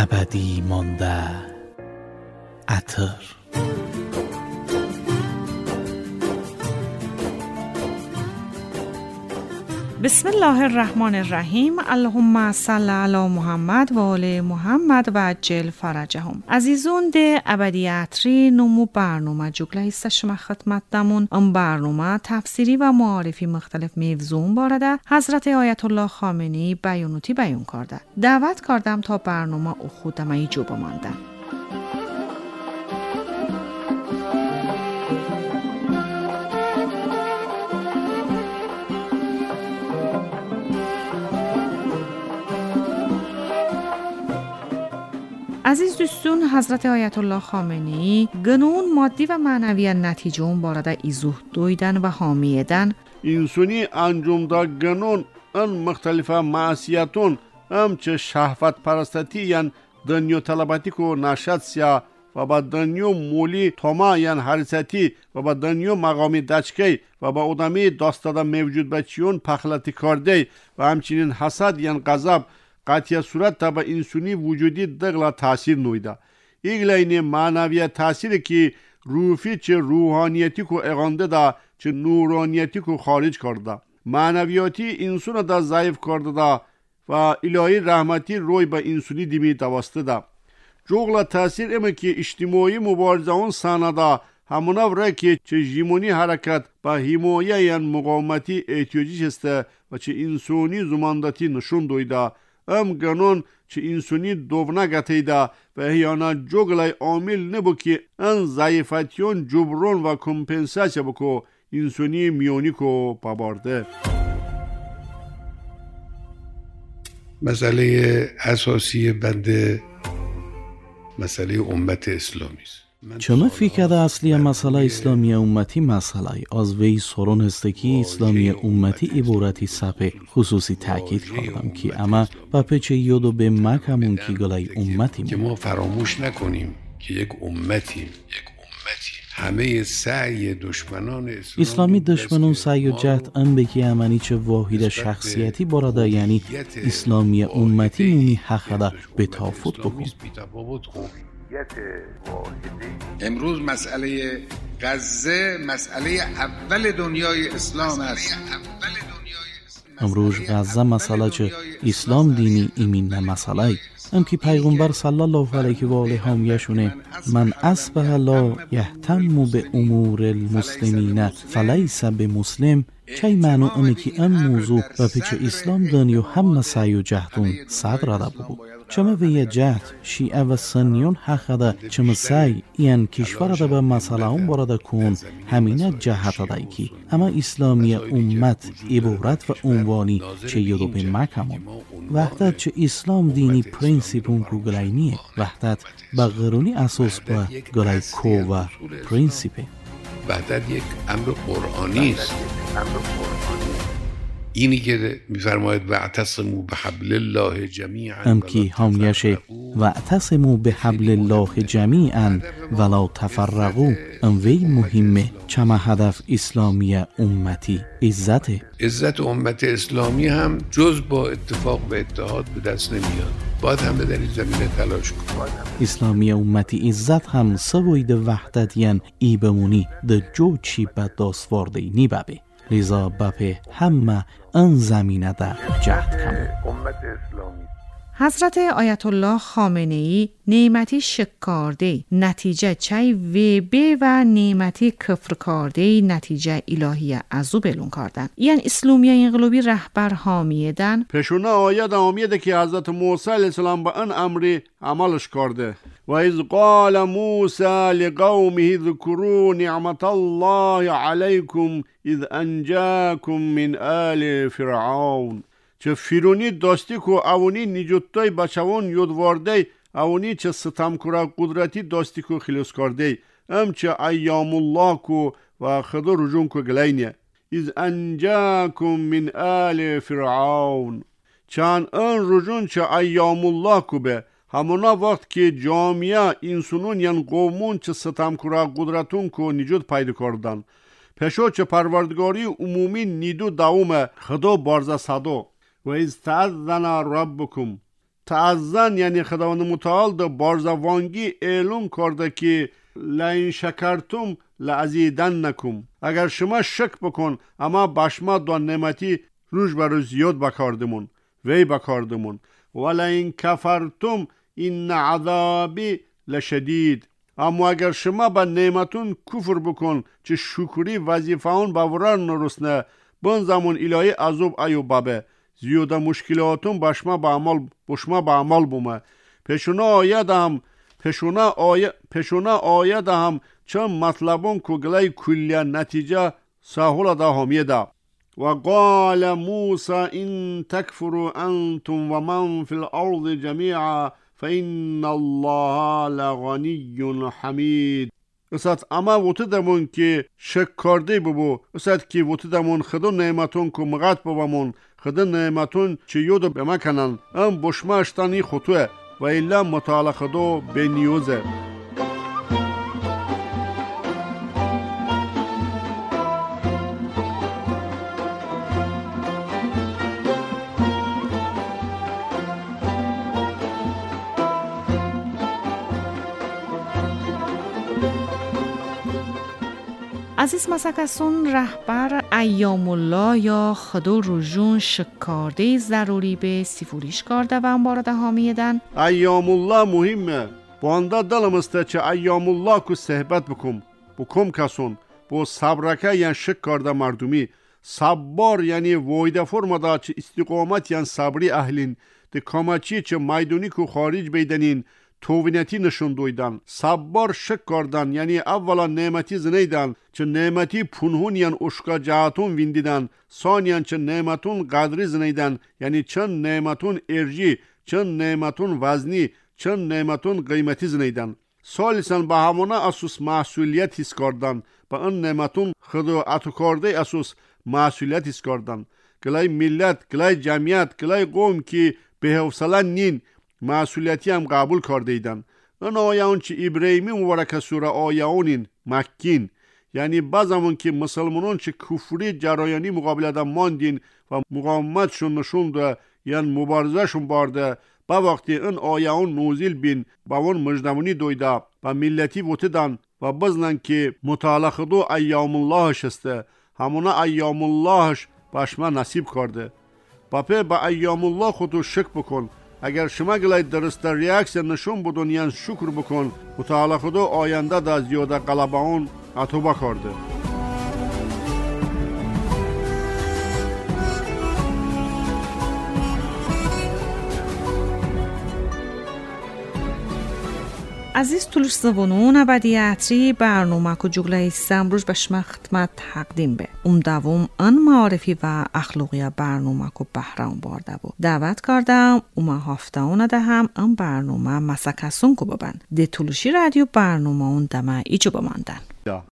ابدی مانده عطر. بسم الله الرحمن الرحیم. اللهم صل علی محمد و آل محمد و عجل فرجهم. عزیزون ده ابدی عطری نمو برنامه جگله است شما خدمت دمون. برنامه تفسیری و معارفی مختلف موضوع بارده حضرت آیت الله خامنه‌ای بیانوتی بیان کرده. دعوت کردم تا برنامه او خودم ایجو بمانده. عزیز دوستون، حضرت آیت الله خامنه‌ای گنون مادی و معنوی نتیجه اون بارده ایزوه دویدن و حامیدن انسانی انجامدا گنون ان مختلفه معصیتون چه شهوت پرستتی یان دنیا طلباتی کو نشد سیا و با دنیا مولی توما یان حرستی و با دنیا مقامی دچکی و با ادامه داستادا موجود بچیون پخلتی کرده و همچنین حسد یان غضب قطعی صورت تا به انسانی وجودی دغلا تاثیر نویده. ایگلین معنویت تاثیری که روحی چه روحانیتی کو اغانده دا چه نورانیتی کو خارج کرده. معنویاتی انسان دا ضعیف کرده دا و الهی رحمتی روی به انسانی دیمی توسته دا. جغلا تاثیر اما که اجتماعی مبارزه اون سانه دا همونا وره که چه جیمونی حرکت با حمایه یان مقاومتی احتیاجی هسته و چه انسانی زماندتی نشون دویده. گنون چه انسانی دوونه گتیده و هیانا جوگلای عامل نبو که ان ضعیفتیون جبرون و کمپنساسیا بکو انسانی میونی کو پابارده. مسئله اساسی بنده مسئله امت اسلامی است. چما فکر اصلی مسئله اسلامی امتی مسئله از وی سرون هستکی اسلامی امتی عبارتی سپه خصوصی تاکید کردم که اما با پیچه یادو به مکمون کی گلای امتی که ما فراموش نکنیم که یک امتی همه سعی دشمنان اسلامی دشمنان سعی و جهد ام بکی امنی چه واحد شخصیتی باراده یعنی اسلامی امتی نومی حقده به تافت بکن. امروز مسئله غزه مسئله اول دنیای اسلام است. امروز غزه مسئله چه اسلام دینی ایمین مسئله ام که پیغمبر صلی الله علیه و آله همیشونه من اصبح لا یهتم به امور المسلمین فلیس به مسلم چه معنی امه که ام موضوع و پیچه اسلام دنیا هم سعی و جهدون صدر رده بود. چما وی جهد شیعه و سنیون حق ده چما سعی این کشور ده به مسئله اون بارده کن همینه جهت ده که اما اسلامی امت عبارت و عنوانی چه یادو به مکمون وحدت چه اسلام دینی پرینسیپون کو گلینیه وحدت با غرونی اساس با گلای کو و پرینسیپه وحدت یک امر قرآنی است. اینی که میفرماید واعتصموا بحبل الله جمیعا ام کی همیشه واعتصموا بحبل الله جمیعا ولا تفرقوا ام وی مهمه چما هدف اسلامی امتی عزت امت اسلامی هم جز با اتفاق و اتحاد به دست نمیاد. باید هم در این زمینه تلاش کنیم. اسلامی امتی عزت هم سوید وحدتین ای بمونی ده جو چی به داستواردی نی ببه لذا بپه همه ان زمینه در جهد کمون. حضرت آیت الله خامنه‌ای نعمتی شکارده نتیجه چای ویبه و نعمتی کفر کرده نتیجه الهی ازو بلون کردن. یعنی اسلامی انقلابی رهبر حامیدن پشونه آیت آمیده که حضرت موسی علیه السلام با ان امری عملش کرده و از قال موسی لقومه ذکروا نعمت الله علیکم اذ انجاکم من آل فرعون چه فیرونی داستی کو اونی نیجوتای بچوان یودوارده اونی چه ستم کرا قدرتی داستی کو خلاص کرده ام چه ایام الله کو و خدا رجون کو گلینه اذ انجاکم من آل فرعون چان ان رجون چه ایام الله کو به همونا وقت که جامعه انسانون یان قومون چه ستم کرا قدرتون کو نیجوت پیدا کردن پشو چه پروردگاری عمومی نیدو داوم خدا بارزه صدو و از تعذن ربکم تعزن یعنی خداوند متعال در بارزوانگی اعلام کرده که لئن شکرتم لازیدنکم، اگر شما شکر بکن اما بشما دو نعمتی روز بر روز زیاد بکاردمون وی بکاردمون، ولئن کفرتم این عذابی لشدید، اما اگر شما با نعمتون کفر بکن چه شکری وظیفه‌ون باوران نرسنه، بون زمان الهی عذاب ایو بابه زیاده مشکلاتون بشما با عمل بومه. پیشونا آیدهم چون مطلبون کگلی کلیه نتیجه ساهول دا همیده. و قال موسى إن تكفروا أنتم ومن في الأرض جميعا فإن الله لغني حمید. اسات اما وقت دمون که شک کرده ببو، اسات که وقت دمون خدا نعمتون که مغاد ببامون، خدا نعمتون چه یودو بمکنن ام بشماشتانی خطوه و ایلا مطالع خدا بنیوزه. عزیز مسکسون، رهبر ایام الله یا خدا روژون شکارده ضروری به سیفوریش کرده و انبارده هامیدن. ایام الله مهمه. بانده دلم است چه ایام الله کو صحبت بکم کسون با صبرکه یعنی شک کرده مردمی، صبار یعنی وایده فرماده چه استقامت یعنی صبری اهلین، ده کامچی چه میدونی کو خارج بیدنین توینتی نشون دویدن. صبار شک کردن یعنی اولا نعمتی زنیدن چه نعمتی پنهون یعنی اشکا جهتون ویندیدن، ثانیان چه نعمتون قدری زنیدن یعنی چند نعمتون ارجی، چند نعمتون وزنی، چند نعمتون قیمتی زنیدن. ثالثاً به همونه اساس مسئولیت حس کردن، به اون نعمتون خدا عطا کرده اساس مسئولیت حس کردن. گلای ملت، گلای جمعیت، گلای قوم که به حوصله نین مسئولیتی هم قبول کرده ایدن. اون آیون چه ابراهیمی مبارک سوره آیونین مکین، یعنی بعضمون که مسلمانان چه کفری جرایانی مقابله دا ماندین و مقاومتشون نشونده یعنی مبارزهشون بارده، با وقتی اون آیون نوزیل بین با اون مجدمونی دویده و ملتی وطدن و بزنن که مطالعه خدو ایام اللهش هسته، همونه ایام اللهش باشما نصیب کرده. با ایام الله خودو شک بکن. اگر شما گلای درست ریاکسیون نشون بدون یعنی شکر بکن، مطالعه خدو آینده دا زیاده غلبه اون عطوبه کرده. عزیز طولش زبونون ابدیعتری برنامه که جگله سمروش به شما خدمت تقدیم به دوم ان معارفی و اخلاقی برنامه که بهرام بارده بود دعوت کردم هفته اون ده هم ان برنامه مسکسون که ببن ده طولشی رادیو برنامه اون دمه ایجو بماندن.